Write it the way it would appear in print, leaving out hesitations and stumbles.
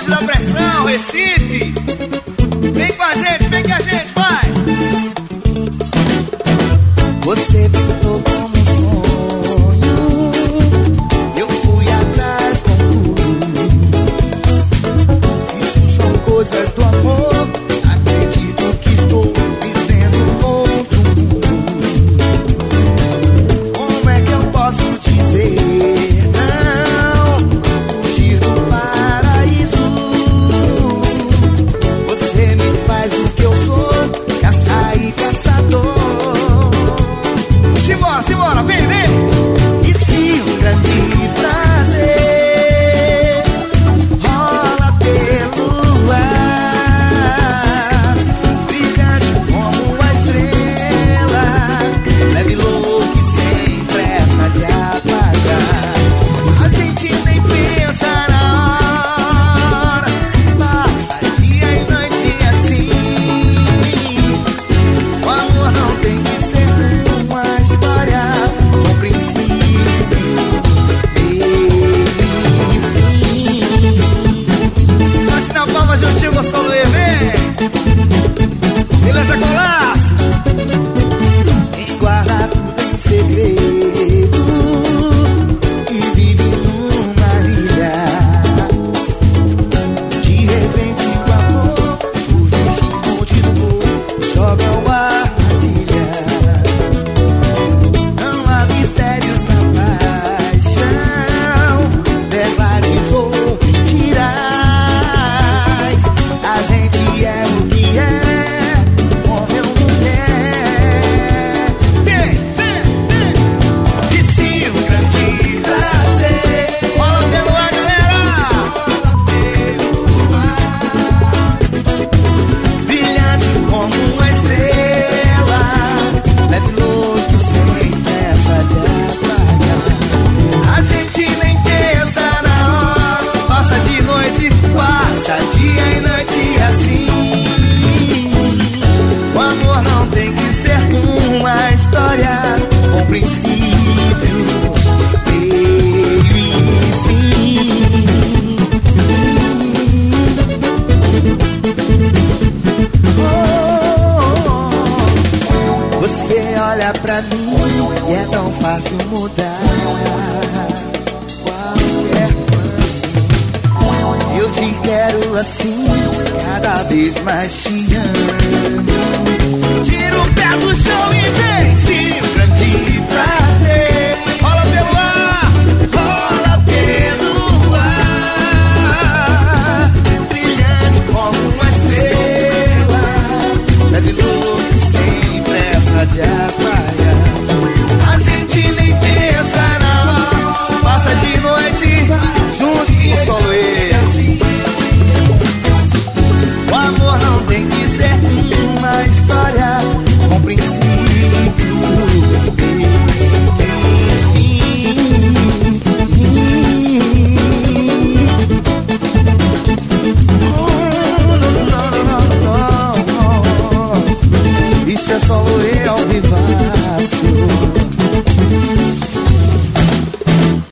Bonde da Pressão, Recife. Vem com a gente, vem que a gente vai. Você pintou como um sonho, eu fui atrás com tudo. Se isso são coisas do amor, acredito que estou vivendo outro mundo. Como é que eu posso dizer não? Fugir do paraíso. Você me faz o que eu sou, caçar e caçador. Simbora, vem, vem! E se um grande prazer rola pelo ar, brilhante como uma estrela, leve louco e sem pressa de apagar. A gente nem pensa na hora, passa dia e noite assim. O amor não tem que ser uma história com princípio, meio e fim. Bate na palma juntinho, Gonçalo, vem! Beleza, Colasso? Quem guarda tudo em segredo e vive numa ilha. De repente o amor, o destino dispor, joga uma armadilha. Não há mistérios na paixão, verdades ou mentiras. A gente é o que é, homem ou mulher. Vem, vem, vem! E se um grande prazer Rola pelo ar, galera! brilhante como uma estrela, leve louco sem pressa de apagar. A gente nem pensa na hora, Passa de noite, passa dia e noite assim. O amor não tem que ser uma história com princípio, meio e fim. Você olha pra mim e é tão fácil mudar qualquer plano. Eu te quero assim, cada vez mais te amo.